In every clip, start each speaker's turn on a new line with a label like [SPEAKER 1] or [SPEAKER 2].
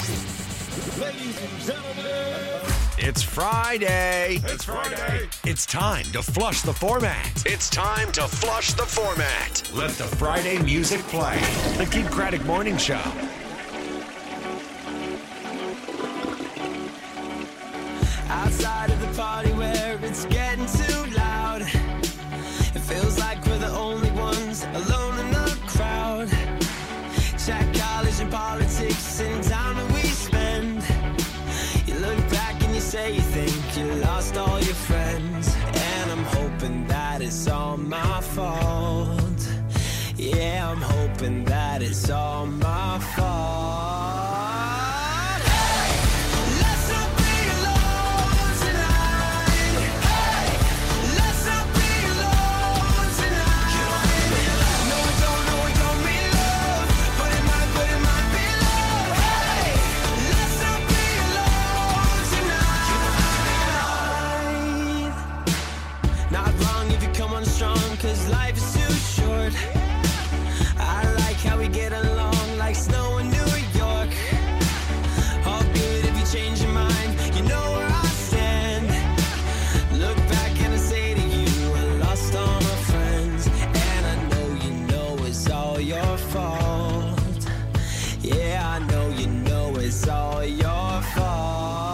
[SPEAKER 1] Ladies and gentlemen,
[SPEAKER 2] It's Friday.
[SPEAKER 1] it's Friday.
[SPEAKER 2] It's time to flush the format. It's time to flush the format. Let the Friday music play. The Kid Craddock Morning Show.
[SPEAKER 3] Outside of the party where it's getting too loud, it feels like we're the only ones alone in the crowd. Chat college and politics and time that we spend. You look back and you say you think you lost all your friends, and I'm hoping that it's all my fault. Yeah, I'm hoping that it's all my fault. Cause life is too short. I like how we get along like snow in New York. All good if you change your mind, you know where I stand. Look back and I say to you, I lost all my friends, and I know it's all your fault. Yeah, I know it's all your fault.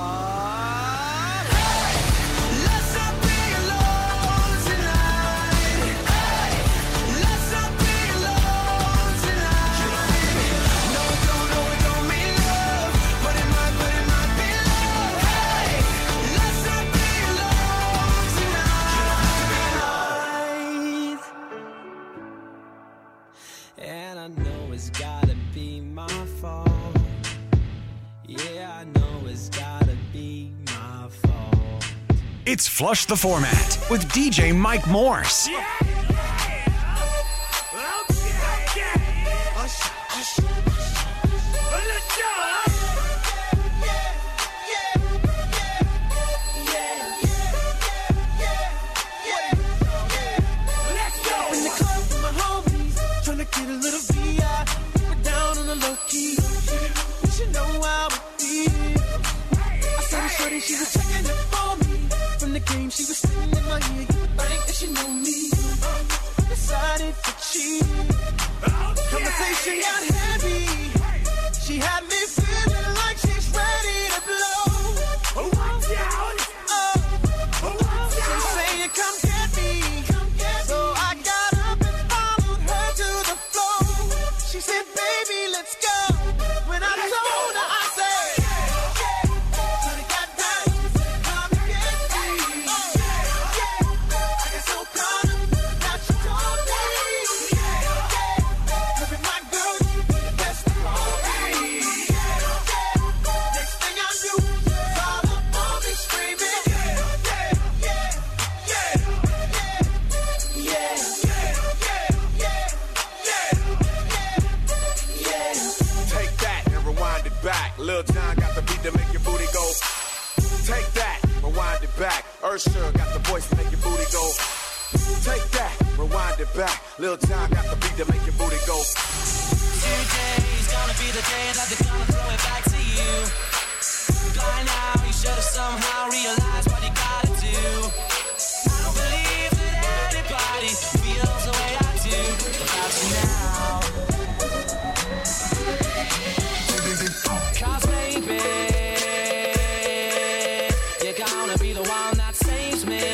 [SPEAKER 3] And I know it's gotta be my fault. Yeah, I know it's gotta be my fault.
[SPEAKER 2] It's Flush the Format with DJ Mike Morse.
[SPEAKER 3] Get a little VI, we're down on the low key. You should know how it feels. I saw the shorty, she was checking it for me. From the game, she was sitting in my ear. You think that she know me? Decided to cheat. Conversation got heavy. She had me feeling like she's ready to blow. Watch out! She's saying, come get me. So I got up and followed her to the floor. She said, baby, let's go. When I told her, I said, honey, got down, come get me. I got so caught up that she told me. Every my girl, you be the best of all me. Next thing I knew, follow on me screaming.
[SPEAKER 1] Take that and rewind it back. Lil Jon got the beat to make your booty go. Take that, rewind it back. Usher got the voice to make your booty go. Take that, rewind it back. Lil Jon got the beat to make your booty go.
[SPEAKER 3] Today's gonna be the day that they're gonna throw it back to you. By now, you should have somehow realized what you gotta do. I don't believe that anybody feels the way I do about you now. 'Cause baby, you're gonna be the one that saves me.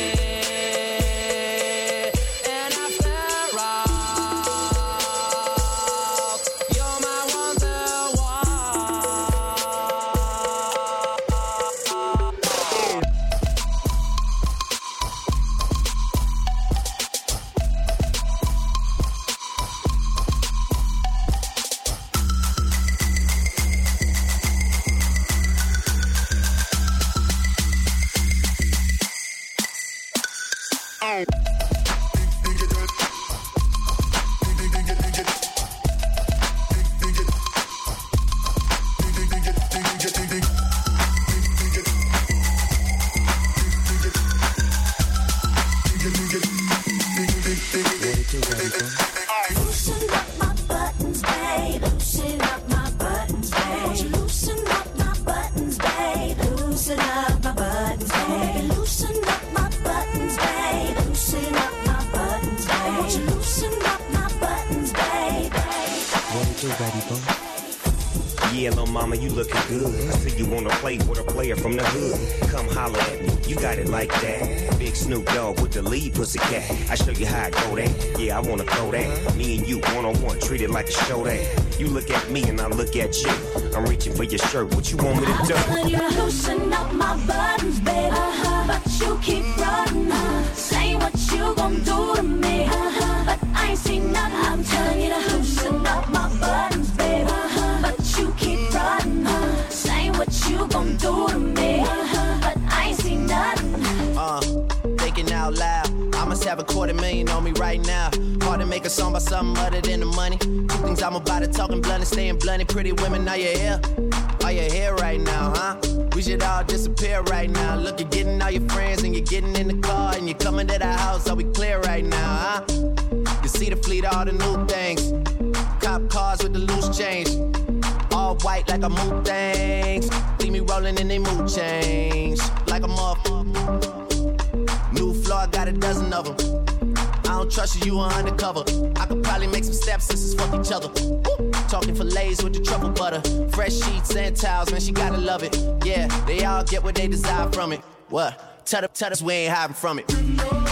[SPEAKER 3] And after all, you're my wonderwall.
[SPEAKER 4] Yeah, little mama, you looking good. See you wanna play with a player from the hood. Come holler at me, you got it like that. Big Snoop Dogg with the lead pussycat. I show you how I go that. Yeah, I wanna throw that. Me and you one-on-one, treat it like a show that. You look at me and I look at you. I'm reaching for your shirt, what you want me to do?
[SPEAKER 5] You loosen up my buttons, baby, but you keep running. Say what you gon' do to me, but I ain't seen nothing. I'm telling you to loosen up my buttons, baby, but you keep running. Say what you gon' do to me, but I ain't seen nothing.
[SPEAKER 6] Thinking out loud, I must have $250,000 on me right now. Hard to make a song about something other than the money. Two things I'm about to talking blunt and staying blunt. Pretty women, are you here? Are you here right now, huh? We should all disappear right now. Look, you're getting all your friends and you're getting in the car and you're coming to the house. Are we clear right now, huh? You see the fleet, all the new things. Cop cars with the loose change. All white like a mood things. See me rolling in they mood change. Like a motherfucker. New floor, I got a dozen of them. I don't trust you, you are undercover. I could probably make some stepsisters fuck each other. Woo! Talking fillets with the truffle butter. Fresh sheets and towels, man, she gotta love it. Yeah, they all get what they desire from it. What? Tell us we ain't hiding from it.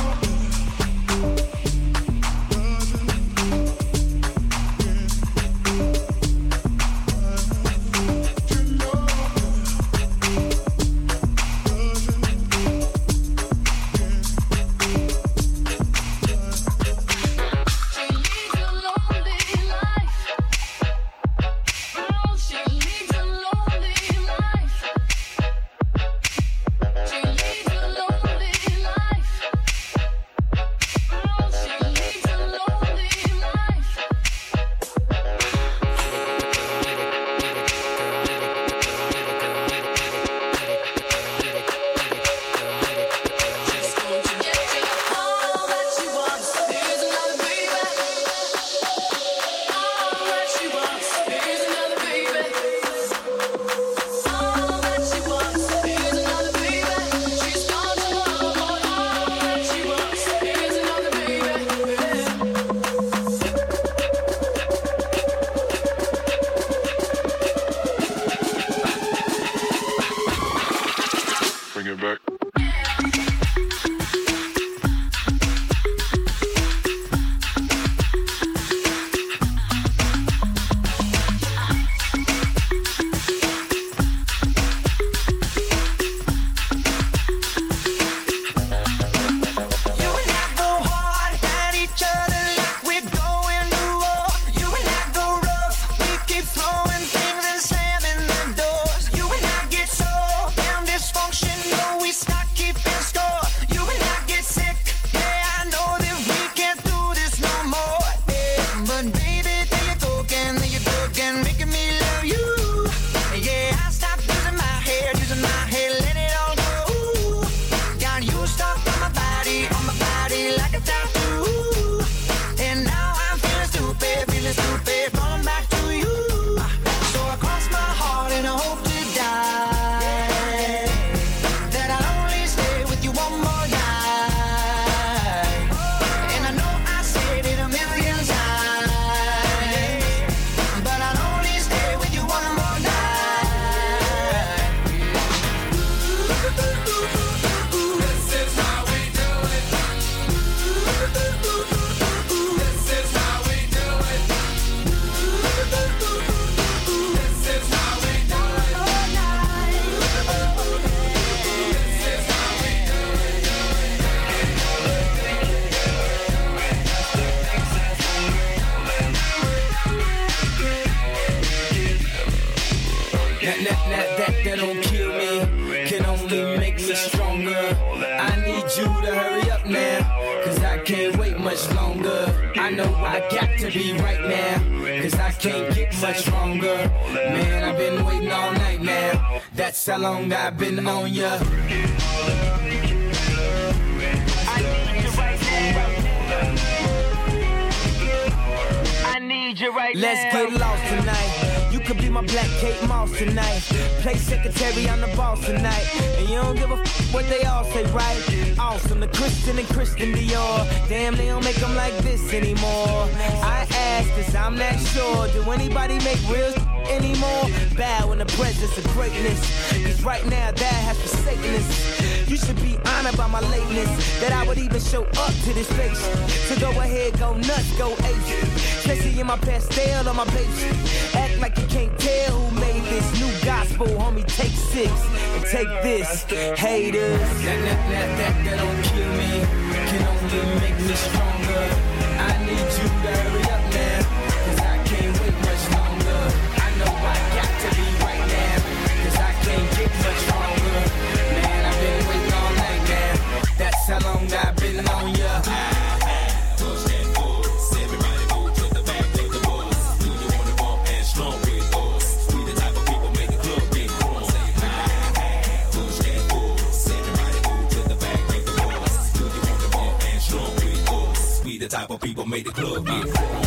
[SPEAKER 3] That don't kill me, can only make me stronger. I need you to hurry up now, cause I can't wait much longer. I know I got to be right now, cause I can't get much stronger. Man, I've been waiting all night now, that's how long I've been on ya. I need you right now. Let's get lost tonight. You
[SPEAKER 7] could be my black Kate Moss tonight. Play secretary, I'm the boss tonight. And you don't give a what they all say, right? Awesome, the Christian and Christian Dior. Damn, they don't make them like this anymore. I asked this, I'm not sure. Do anybody make real anymore? Bow in the presence of greatness. Cause right now that has forsaken us. You should be honored by my lateness. That I would even show up to this place. So go ahead, go nuts, go ace. Especially in my pastel on my page. Act like you can't tell who made this new gospel. Homie, take 6 and take this. Haters. That don't kill me. Can only make me stronger. I need you to hurry up now. Cause I can't wait much longer. I know I got to be right now. Cause I can't get much stronger. Man, I've been waiting all night now. That's how long I've been on ya.
[SPEAKER 8] Push that force. Everybody move to the back, take the boys. Do you wanna bump and strong with us? We the type of people make the club get warm. Say push that force. Everybody move to the back, take the boys. Do you wanna bump and strong with us? We the type of people make the club get warm.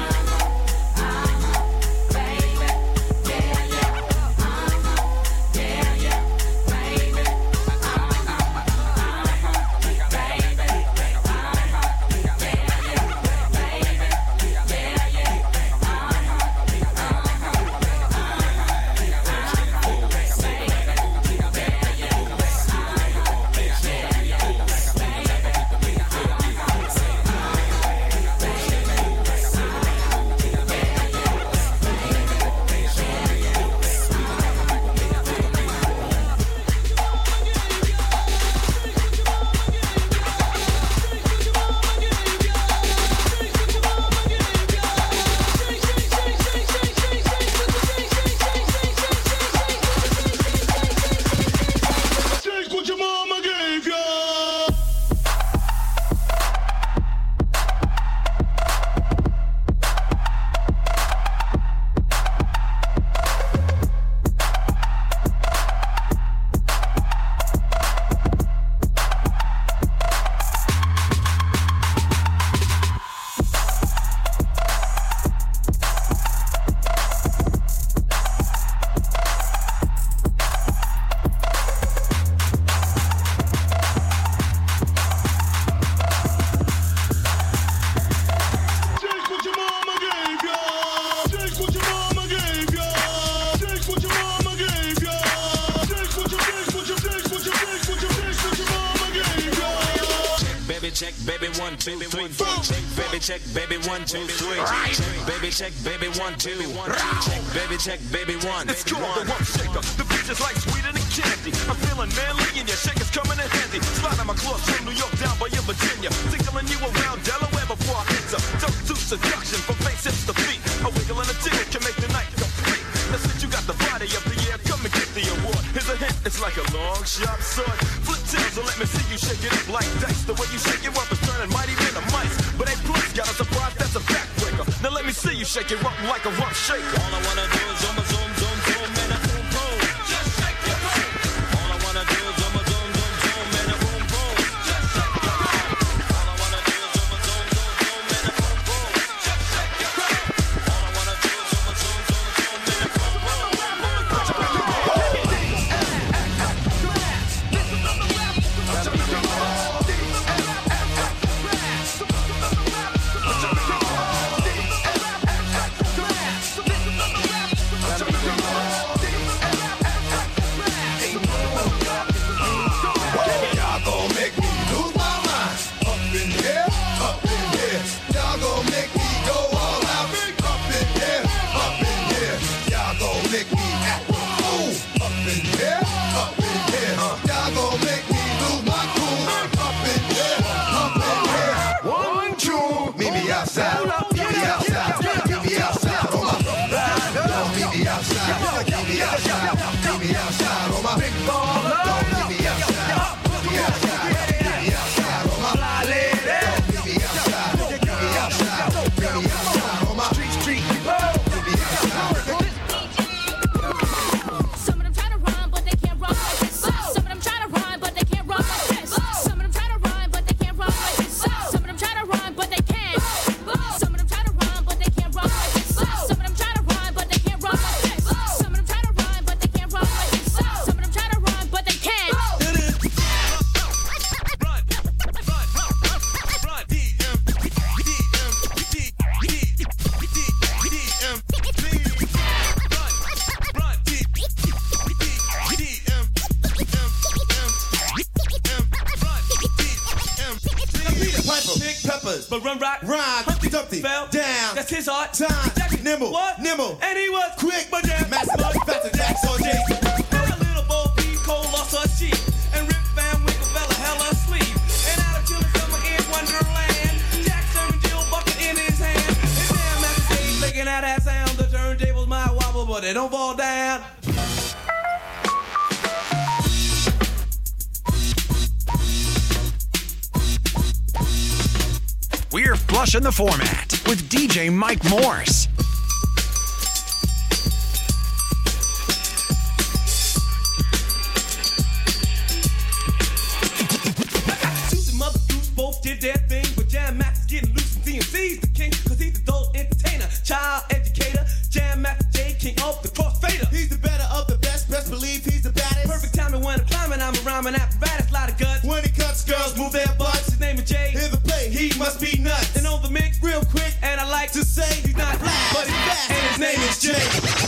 [SPEAKER 9] check, baby, 1, 2, 3, 4. Baby, check, baby, 1, 2, 3. Baby, check, baby, 1, 2. Check, baby, check, baby, 1.
[SPEAKER 1] It's called the rump shaker. The beat is like sweeter than candy. I'm feeling manly and your shaker's coming in handy. Slide on my clothes from New York down by your Virginia. Tickling you around Delaware before I enter. Don't do seduction from face hips to feet. A wiggle and a tickle can make the night complete. Now since you got the body of the year, come and get the award. Here's a hint, it's like a long, sharp sword. Flip tails, so let me see you shake it up like dice. The way you shake it up is turning mighty than a mice. But A plus got a surprise, that's a backbreaker. Now let me see you shake it up like a rump shaker.
[SPEAKER 9] All I wanna do is zoom, zoom, zoom, zoom, and a boom, boom.
[SPEAKER 1] Just shake your boom.
[SPEAKER 9] All I wanna do is zoom, zoom, zoom, zoom, and a boom, boom.
[SPEAKER 1] Just shake your boom.
[SPEAKER 9] All I wanna do is zoom, zoom, zoom, zoom, and a boom, boom.
[SPEAKER 1] Just shake your boom.
[SPEAKER 9] All I wanna do is zoom, zoom, zoom, zoom, and a boom, boom.
[SPEAKER 5] Some of them try to rhyme, but they can't rock like this.
[SPEAKER 10] but run rock.
[SPEAKER 11] Rhyme,
[SPEAKER 10] Humpty
[SPEAKER 11] Dumpty,
[SPEAKER 10] fell
[SPEAKER 11] down.
[SPEAKER 10] That's his art.
[SPEAKER 11] Time,
[SPEAKER 10] Jackie,
[SPEAKER 11] nimble,
[SPEAKER 10] what?
[SPEAKER 11] nimble.
[SPEAKER 10] And he was
[SPEAKER 11] Quick,
[SPEAKER 10] but jam.
[SPEAKER 11] Master Bud, faster, Jax on Jay.
[SPEAKER 10] And a little Bo Peep Cole lost her cheek. And Rip Van Winkle fell a hell of sleep. And out of chilling summer in Wonderland, Jack serving Jill bucket in his hand. And damn, at the stage making that ass sound. The turntables might wobble, but they don't fall down.
[SPEAKER 2] We're flushing the format with DJ Mike Morse.
[SPEAKER 10] Suits and Mother Goose both did their thing, but Jam Max is getting loose and DMC's the king, cause he's the adult entertainer, child educator, Jam Max J, king of the crossfader.
[SPEAKER 11] He's the better of the best, best believe he's the baddest.
[SPEAKER 10] Perfect timing when I'm climbing, I'm a rhyming apparatus, lot of guts.
[SPEAKER 11] When he cuts, girls move their butts.
[SPEAKER 10] His name is Jay.
[SPEAKER 11] Hear the play, he must be nuts.
[SPEAKER 10] And on the mix,
[SPEAKER 11] Real quick,
[SPEAKER 10] and I like
[SPEAKER 11] to say
[SPEAKER 10] he's not
[SPEAKER 11] flash,
[SPEAKER 10] but he's fast,
[SPEAKER 11] and his name is Jay.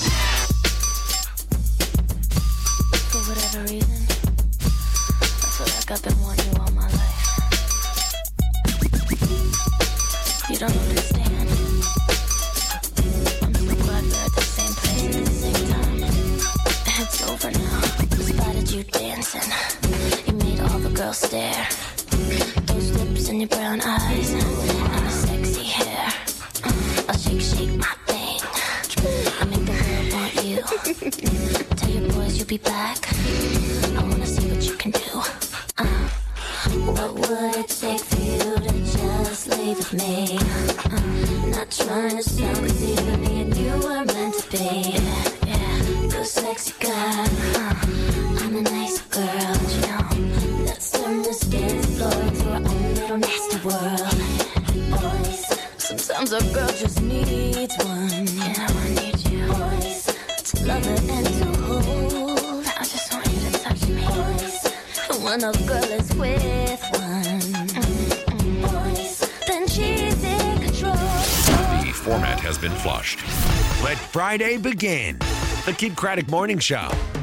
[SPEAKER 5] For whatever reason, I feel like I've been wanting you all my life. You don't understand. I'm so glad we're at the same place at the same time. It's over now. Spotted you dancing. You made all the girls stare. Those lips and your brown eyes and your sexy hair. I'll shake my thing. I make the world want you. Tell your boys you'll be back. I wanna see what you can do. What would it take for you to just leave with me? Not trying to sound crazy, but me and you were meant to be. Yeah, you're a sexy guy. I'm a nice girl, you know. Let's turn this dance floor into our own little nasty world. Boys, sometimes a girl just needs one. Yeah, I need you. Boys, to love her and to hold. I just want you to touch me. Boys, when a girl is with one. Boys, then she's in control.
[SPEAKER 2] The format has been flushed. Let Friday begin. The Kid Craddock Morning Show.